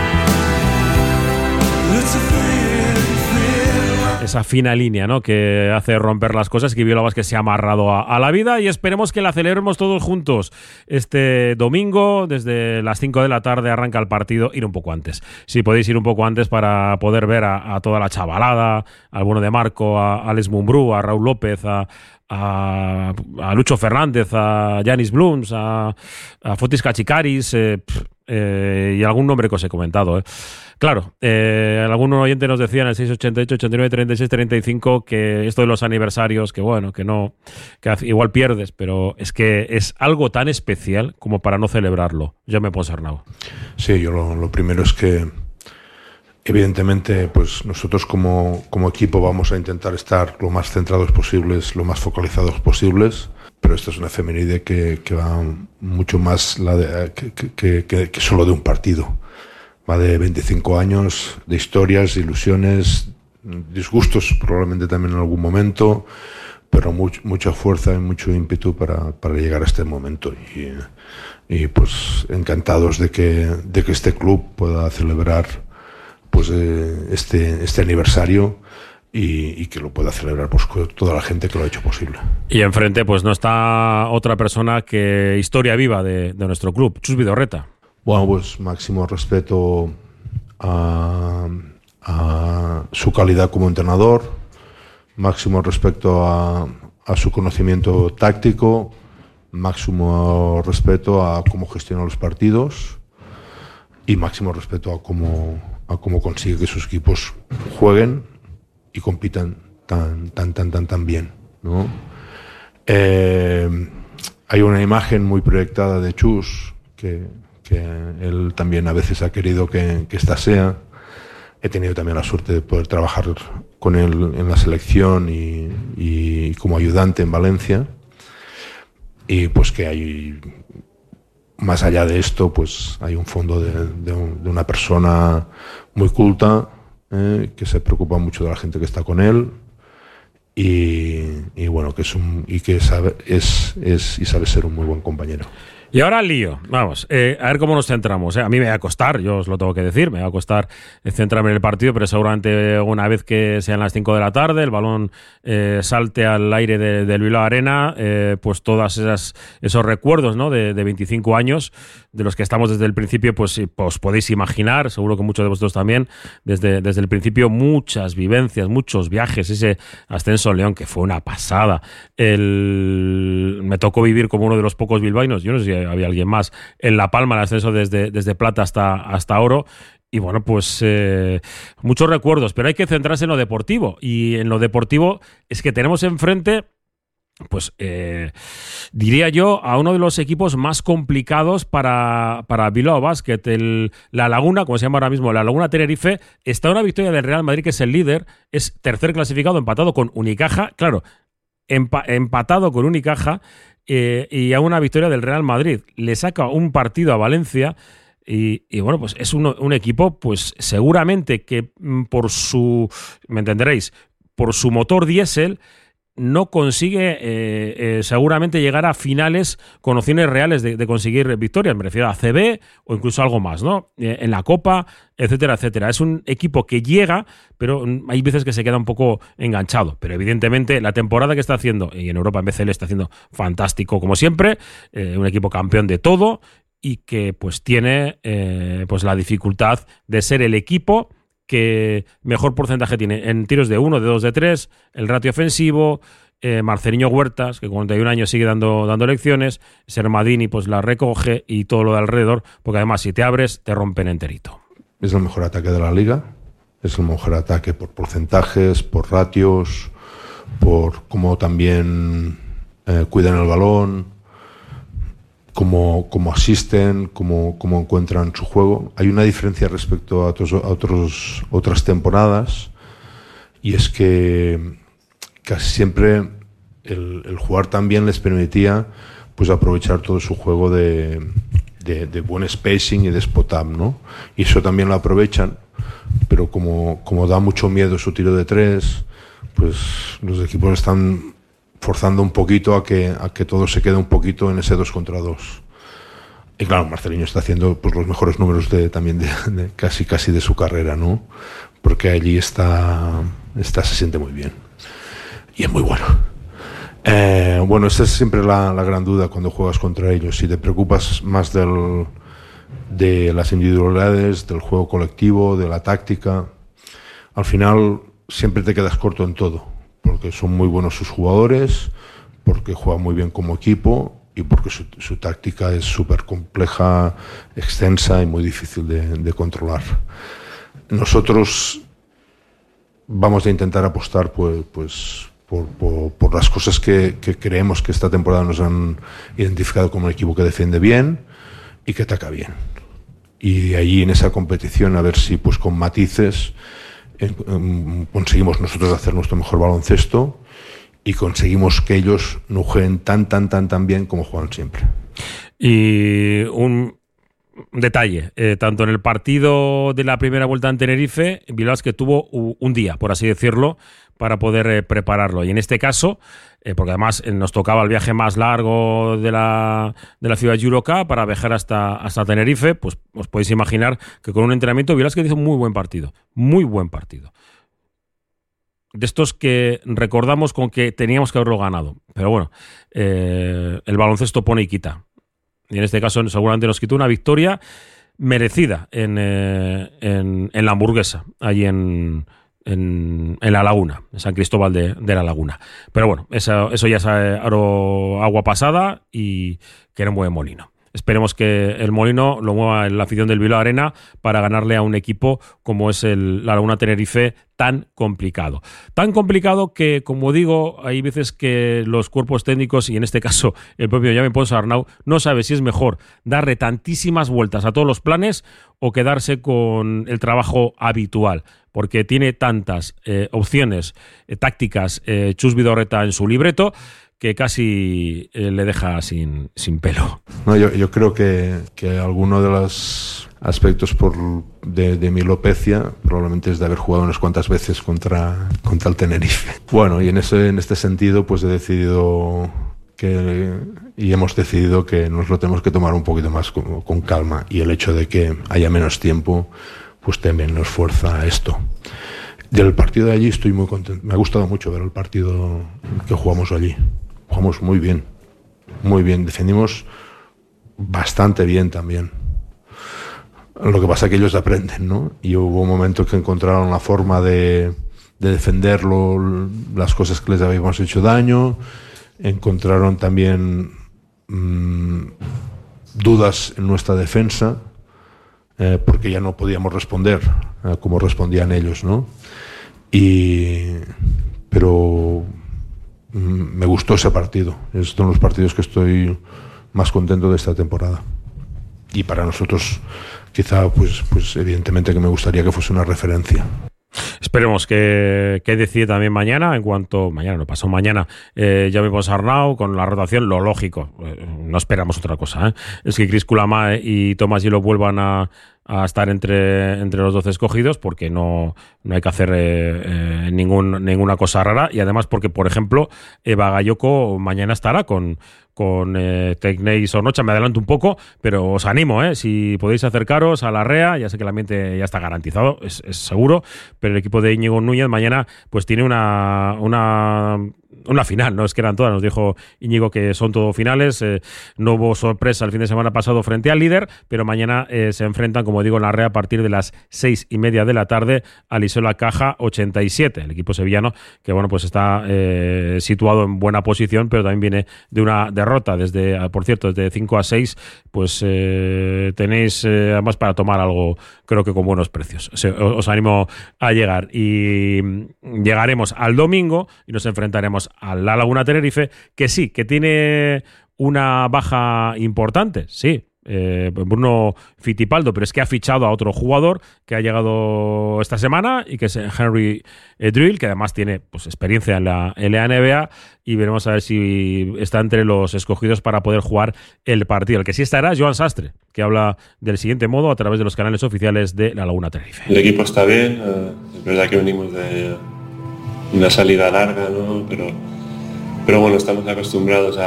Esa fina línea, ¿no?, que hace romper las cosas, que Bilbao Basket se ha amarrado a la vida, y esperemos que la celebremos todos juntos. Este domingo, desde las 5 de la tarde, arranca el partido. Ir un poco antes. Si podéis ir un poco antes para poder ver a toda la chavalada, al bueno de Marco, a Alex Mumbrú, a Raúl López, a Lucho Fernández, a Yanis Blums, a Fotis Kachikaris, y algún nombre que os he comentado, Claro, algún oyente nos decía en el 688, 89, 36, 35 que esto de los aniversarios, que bueno, que no, que igual pierdes, pero es que es algo tan especial como para no celebrarlo. Yo me pongo Arnau. Sí, yo lo primero es que evidentemente pues nosotros como equipo vamos a intentar estar lo más centrados posibles, lo más focalizados posibles, pero esto es una efeméride que va mucho más que solo de un partido. Va de 25 años, de historias, ilusiones, disgustos probablemente también en algún momento, pero mucha fuerza y mucho ímpetu para llegar a este momento. Y pues encantados de que este club pueda celebrar pues este aniversario y que lo pueda celebrar pues con toda la gente que lo ha hecho posible. Y enfrente pues no está otra persona que historia viva de nuestro club, Chus Vidorreta. Bueno, pues máximo respeto a su calidad como entrenador, máximo respeto a su conocimiento táctico, máximo respeto a cómo gestiona los partidos y máximo respeto a cómo consigue que sus equipos jueguen y compitan tan bien, ¿no? Hay una imagen muy proyectada de Chus que él también a veces ha querido que esta sea. He tenido también la suerte de poder trabajar con él en la selección y como ayudante en Valencia. Y pues que hay, más allá de esto, pues hay un fondo de una persona muy culta, que se preocupa mucho de la gente que está con él. Y bueno, que sabe ser un muy buen compañero. Y ahora al lío, vamos, a ver cómo nos centramos. A mí me va a costar, yo os lo tengo que decir, me va a costar centrarme en el partido, pero seguramente una vez que sean las 5 de la tarde, el balón salte al aire del Bilbao Arena, pues todos esos recuerdos, ¿no?, de 25 años, de los que estamos desde el principio, pues os podéis imaginar, seguro que muchos de vosotros también, desde el principio, muchas vivencias, muchos viajes, ese ascenso en León, que fue una pasada. Me tocó vivir como uno de los pocos bilbaínos, yo no sé si había alguien más, en La Palma, el ascenso desde plata hasta oro. Y bueno, pues muchos recuerdos, pero hay que centrarse en lo deportivo. Y en lo deportivo es que tenemos enfrente, pues diría yo, a uno de los equipos más complicados para Bilbao Basket. La Laguna, como se llama ahora mismo, la Laguna Tenerife, está una victoria del Real Madrid, que es el líder, es tercer clasificado, empatado con Unicaja. Claro, empatado con Unicaja. y a una victoria del Real Madrid. Le saca un partido a Valencia y bueno, pues es un equipo, pues seguramente que por su, me entenderéis, por su motor diésel, no consigue seguramente llegar a finales con opciones reales de conseguir victorias. Me refiero a CB o incluso algo más, ¿no? En la Copa, etcétera, etcétera. Es un equipo que llega, pero hay veces que se queda un poco enganchado. Pero evidentemente la temporada que está haciendo, y en Europa en BCL está haciendo fantástico como siempre, un equipo campeón de todo y que pues tiene pues la dificultad de ser el equipo que mejor porcentaje tiene en tiros de 1, de 2, de 3, el ratio ofensivo, Marceliño Huertas, que con 41 años sigue dando lecciones, Sermadini pues la recoge y todo lo de alrededor, porque además si te abres te rompen enterito. Es el mejor ataque de la liga, es el mejor ataque por porcentajes, por ratios, por cómo también cuidan el balón, cómo asisten, cómo encuentran su juego. Hay una diferencia respecto a otras temporadas, y es que casi siempre el jugar tan bien les permitía pues aprovechar todo su juego de buen spacing y de spot-up, ¿no? Y eso también lo aprovechan, pero como da mucho miedo su tiro de 3, pues los equipos están forzando un poquito a que todo se quede un poquito en ese 2 contra 2. Y claro, Marceliño está haciendo pues los mejores números de casi de su carrera, ¿no? Porque allí se siente muy bien y es muy bueno. Bueno, esa es siempre la gran duda cuando juegas contra ellos. Si te preocupas más de las individualidades, del juego colectivo, de la táctica, al final siempre te quedas corto en todo, porque son muy buenos sus jugadores, porque juegan muy bien como equipo y porque su táctica es súper compleja, extensa y muy difícil de controlar. Nosotros vamos a intentar apostar pues por las cosas que creemos que esta temporada nos han identificado como un equipo que defiende bien y que ataca bien. Y de ahí en esa competición a ver si pues con matices conseguimos nosotros hacer nuestro mejor baloncesto y conseguimos que ellos no jueguen tan bien como juegan siempre. Y un detalle, tanto en el partido de la primera vuelta en Tenerife, Bilbao es que tuvo un día, por así decirlo, para poder prepararlo. Y en este caso, porque además nos tocaba el viaje más largo de la FIBA Eurocup para viajar hasta Tenerife, pues os podéis imaginar que con un entrenamiento Bilbao es que hizo un muy buen partido. De estos que recordamos con que teníamos que haberlo ganado. Pero bueno, el baloncesto pone y quita. Y en este caso seguramente nos quitó una victoria merecida en la Hamburguesa, allí en La Laguna, en San Cristóbal de La Laguna. Pero bueno, eso ya es agua pasada y que era un buen molino. Esperemos que el molino lo mueva en la afición del Bilbao Arena para ganarle a un equipo como es La Laguna Tenerife, tan complicado. Tan complicado que, como digo, hay veces que los cuerpos técnicos, y en este caso el propio Jaime Ponsarnau, no sabe si es mejor darle tantísimas vueltas a todos los planes o quedarse con el trabajo habitual, porque tiene tantas opciones tácticas Chus Vidorreta en su libreto que casi le deja sin pelo. No, yo creo que alguno de los aspectos de mi alopecia probablemente es de haber jugado unas cuantas veces contra el Tenerife. Bueno, y en este sentido pues hemos decidido que nos lo tenemos que tomar un poquito más con calma, y el hecho de que haya menos tiempo pues también nos fuerza a esto. Del partido de allí estoy muy contento. Me ha gustado mucho ver el partido que jugamos allí. Jugamos muy bien, defendimos bastante bien también. Lo que pasa es que ellos aprenden, ¿no? Y hubo momentos que encontraron la forma de defenderlo, las cosas que les habíamos hecho daño, encontraron también dudas en nuestra defensa, porque ya no podíamos responder como respondían ellos, ¿no? Pero me gustó ese partido. Es uno de los partidos que estoy más contento de esta temporada. Y para nosotros, quizá, pues evidentemente que me gustaría que fuese una referencia. Esperemos que decide también mañana, en cuanto mañana, no pasó mañana, ya vemos a Arnau con la rotación, lo lógico, no esperamos otra cosa, es que Chris Coulamae y Thomas Gillow vuelvan a estar entre los 12 escogidos, porque no hay que hacer ninguna cosa rara, y además porque, por ejemplo, Bagayoko mañana estará con Tecnei Sornocha. Me adelanto un poco, pero os animo, si podéis acercaros a la REA, ya sé que el ambiente ya está garantizado, es seguro, pero el equipo de Íñigo Núñez mañana pues tiene una final, no es que eran todas, nos dijo Íñigo que son todo finales, no hubo sorpresa el fin de semana pasado frente al líder, pero mañana se enfrentan, como digo, en la REA a partir de las 6:30 de la tarde al Isola Caja 87, el equipo sevillano que bueno pues está situado en buena posición, pero también viene de una derrota, por cierto, desde 5-6, pues tenéis además para tomar algo, creo que con buenos precios. Os animo a llegar, y llegaremos al domingo y nos enfrentaremos a la Laguna Tenerife, que sí, que tiene una baja importante, sí, Bruno Fittipaldo, pero es que ha fichado a otro jugador que ha llegado esta semana y que es Henry Drill, que además tiene pues experiencia en la NBA, y veremos a ver si está entre los escogidos para poder jugar el partido. El que sí estará es Joan Sastre, que habla del siguiente modo a través de los canales oficiales de la Laguna Tenerife. El equipo está bien, es verdad que venimos de una salida larga, ¿no? pero bueno, estamos acostumbrados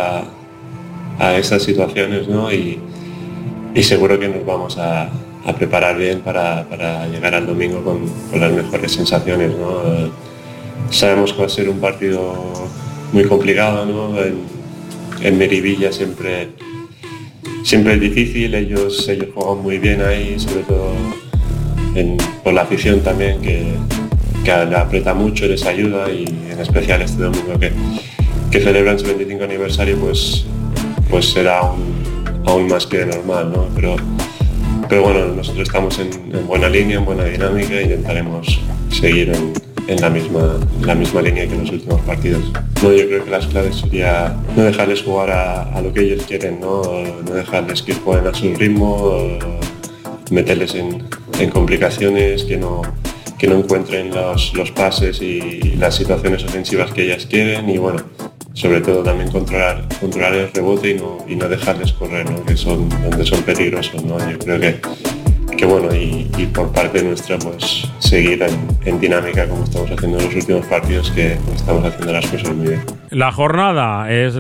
a esas situaciones, ¿no? Y seguro que nos vamos a preparar bien para llegar al domingo con las mejores sensaciones, ¿no? Sabemos que va a ser un partido muy complicado, ¿no? En Meribilla siempre es difícil, ellos juegan muy bien ahí, sobre todo por la afición también, que le aprieta mucho, les ayuda, y en especial este domingo que celebran su 25 aniversario, pues será aún más que normal, ¿no? Pero bueno, nosotros estamos en buena línea, en buena dinámica, e intentaremos seguir en la misma línea que en los últimos partidos. No, yo creo que las claves sería no dejarles jugar a lo que ellos quieren, no dejarles que jueguen a su ritmo, meterles en complicaciones, que no encuentren los pases y las situaciones ofensivas que ellas quieren, y bueno, sobre todo también controlar el rebote y no dejarles correr, ¿no? Donde son peligrosos, ¿no? Yo creo que bueno, y por parte nuestra, pues seguir en dinámica como estamos haciendo en los últimos partidos, que estamos haciendo las cosas muy bien. La jornada es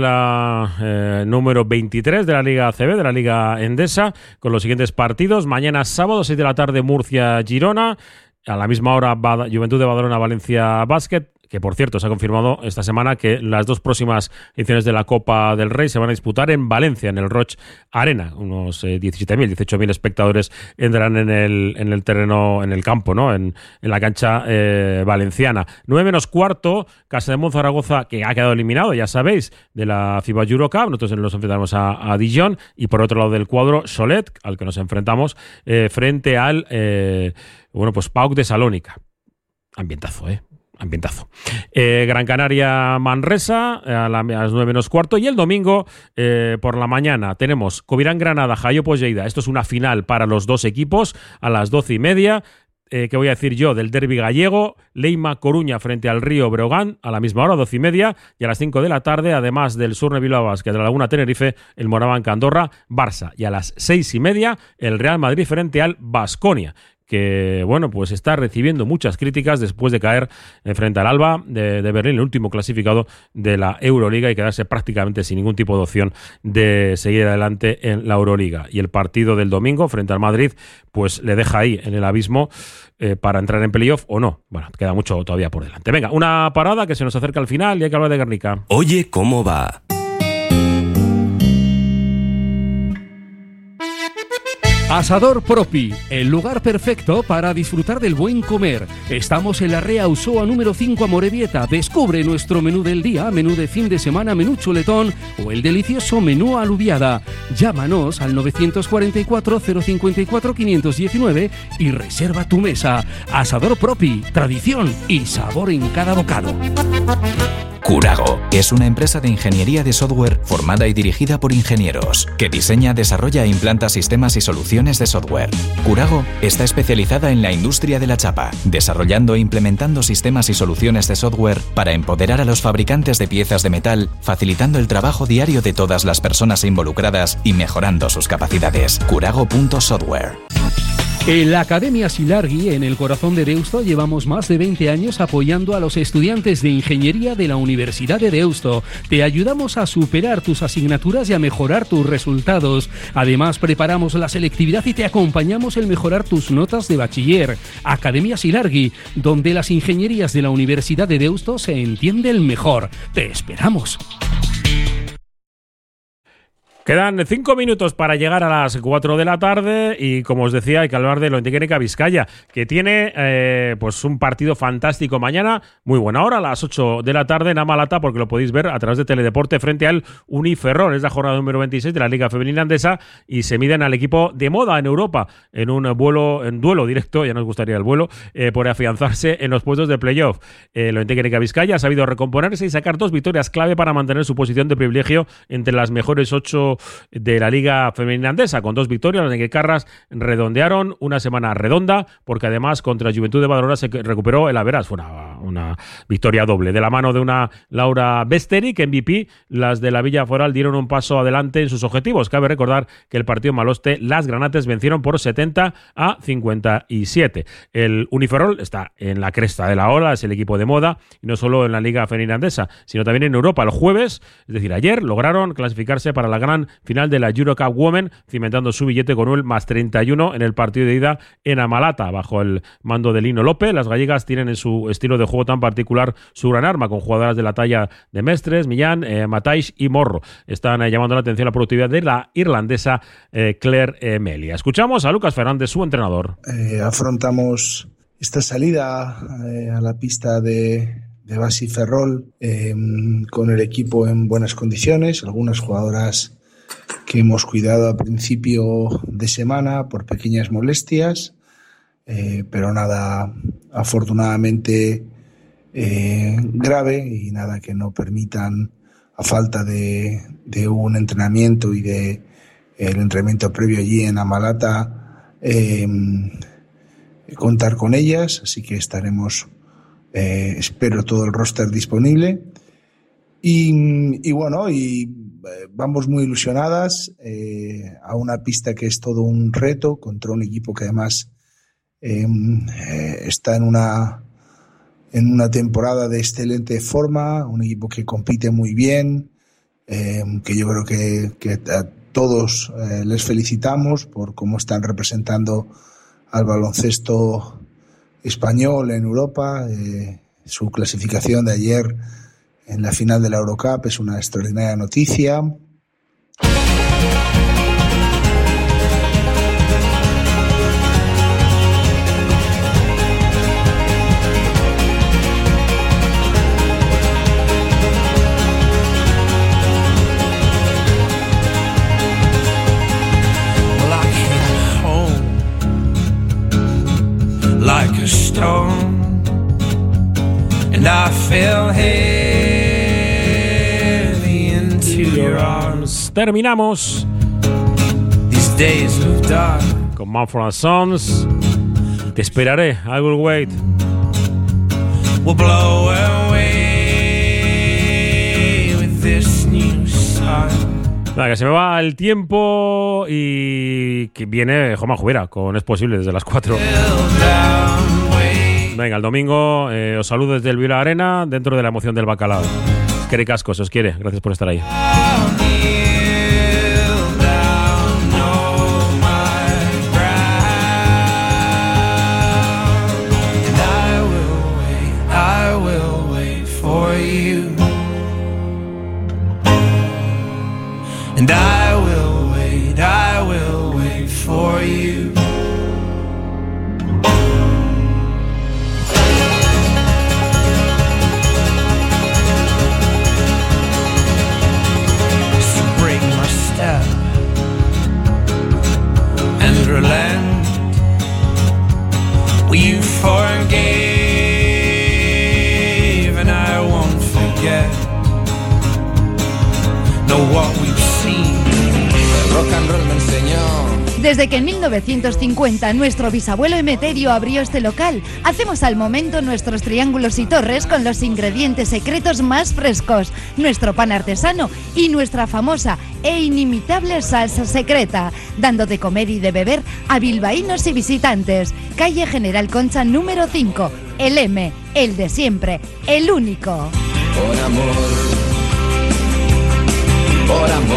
la número 23 de la Liga ACB, de la Liga Endesa, con los siguientes partidos. Mañana sábado, 6 de la tarde, Murcia-Girona. A la misma hora, Juventud de Badalona, Valencia Basket, que por cierto se ha confirmado esta semana que las dos próximas ediciones de la Copa del Rey se van a disputar en Valencia, en el Roig Arena. Unos 17.000, 18.000 espectadores entrarán en el terreno, en el campo, ¿no? En la cancha valenciana. 9:15, Casademont Zaragoza, que ha quedado eliminado, ya sabéis, de la FIBA Eurocup. Nosotros nos enfrentamos a Dijon, y por otro lado del cuadro, Cholet, al que nos enfrentamos frente al pues PAOK de Salónica. Ambientazo, ambientazo. Gran Canaria Manresa a las 9:15, y el domingo por la mañana tenemos Covirán Granada, Jaiopo Lleida. Esto es una final para los dos equipos a las 12:30. ¿Qué voy a decir yo? Del derbi gallego, Leima Coruña frente al Río Breogán a la misma hora, 12:30, y a las 5 de la tarde, además del Surne Bilbao Basket de la Laguna Tenerife, el Moraván Andorra Barça, y a las 6:30 el Real Madrid frente al Baskonia, que bueno, pues está recibiendo muchas críticas después de caer frente al Alba de Berlín, el último clasificado de la Euroliga, y quedarse prácticamente sin ningún tipo de opción de seguir adelante en la Euroliga. Y el partido del domingo frente al Madrid pues le deja ahí en el abismo para entrar en playoff o no. Bueno, queda mucho todavía por delante. Venga, una parada que se nos acerca al final y hay que hablar de Guernica. Oye, ¿cómo va? Asador Propi, el lugar perfecto para disfrutar del buen comer. Estamos en la Rea Ausoa número 5 Amorebieta. Descubre nuestro menú del día, menú de fin de semana, menú chuletón o el delicioso menú alubiada. Llámanos al 944 054 519 y reserva tu mesa. Asador Propi, tradición y sabor en cada bocado. Curago es una empresa de ingeniería de software formada y dirigida por ingenieros, que diseña, desarrolla e implanta sistemas y soluciones de software. Curago está especializada en la industria de la chapa, desarrollando e implementando sistemas y soluciones de software para empoderar a los fabricantes de piezas de metal, facilitando el trabajo diario de todas las personas involucradas y mejorando sus capacidades. Curago.software. En la Academia Silargui, en el corazón de Deusto, llevamos más de 20 años apoyando a los estudiantes de ingeniería de la Universidad de Deusto. Te ayudamos a superar tus asignaturas y a mejorar tus resultados. Además, preparamos la selectividad y te acompañamos en mejorar tus notas de bachiller. Academia Silargui, donde las ingenierías de la Universidad de Deusto se entienden mejor. Te esperamos. Quedan 5 minutos para llegar a las 4 de la tarde y, como os decía, hay que hablar de Lointec Vizcaya, que tiene pues un partido fantástico mañana, muy buena hora, a las 8 de la tarde en Amalata, porque lo podéis ver a través de Teledeporte frente al Uniferrol. Es la jornada número 26 de la Liga Femenina Andesa y se miden al equipo de moda en Europa en un duelo directo, ya nos gustaría el vuelo, por afianzarse en los puestos de playoff. Lointec Vizcaya ha sabido recomponerse y sacar 2 victorias clave para mantener su posición de privilegio entre las mejores 8 de la Liga Femenina Andesa. Con 2 victorias, los neguecarras redondearon una semana redonda, porque además contra Juventud de Badalona se recuperó el Averas. Fue una victoria doble de la mano de una Laura Besteri, que MVP. Las de la Villa Foral dieron un paso adelante en sus objetivos. Cabe recordar que el partido en Maloste, las granates vencieron por 70-57. El Uniferrol está en la cresta de la ola, es el equipo de moda, y no solo en la Liga Femenina Andesa, sino también en Europa. El jueves, es decir, ayer, lograron clasificarse para la gran final de la Eurocup Women, cimentando su billete con un +31 en el partido de ida en Amalata, bajo el mando de Lino López. Las gallegas tienen en su estilo de juego tan particular su gran arma, con jugadoras de la talla de Mestres, Millán, Matais y Morro. Están llamando la atención la productividad de la irlandesa Claire Melia. Escuchamos a Lucas Fernández, su entrenador. Afrontamos esta salida a la pista de Basi Ferrol con el equipo en buenas condiciones, algunas jugadoras que hemos cuidado a principio de semana por pequeñas molestias, pero nada afortunadamente grave y nada que no permitan, a falta de un entrenamiento y de el entrenamiento previo allí en Amalata, contar con ellas, así que estaremos, espero, todo el roster disponible y bueno, vamos muy ilusionadas a una pista que es todo un reto contra un equipo que además está en una temporada de excelente forma, un equipo que compite muy bien, que yo creo que a todos les felicitamos por cómo están representando al baloncesto español en Europa. Su clasificación de ayer en la final de la Eurocup es una extraordinaria noticia. Like a stone, and I fell heavy into your arms. Terminamos These days of dark. Con Mumford & Sons. Te esperaré, I will wait. Will blow away with this new sun. Nada, que se me va el tiempo y que viene Joma Jubera con Es Posible desde las 4. Venga, el domingo os saludo desde el Vila Arena, dentro de la emoción del bacalao. Quere casco, se os quiere. Gracias por estar ahí. And I will wait for you. So break my step and relent. You forgave and I won't forget. Desde que en 1950 nuestro bisabuelo Emeterio abrió este local, hacemos al momento nuestros triángulos y torres con los ingredientes secretos más frescos, nuestro pan artesano y nuestra famosa e inimitable salsa secreta, dando de comer y de beber a bilbaínos y visitantes. Calle General Concha número 5, el M, el de siempre, el único. Por amor, por amor.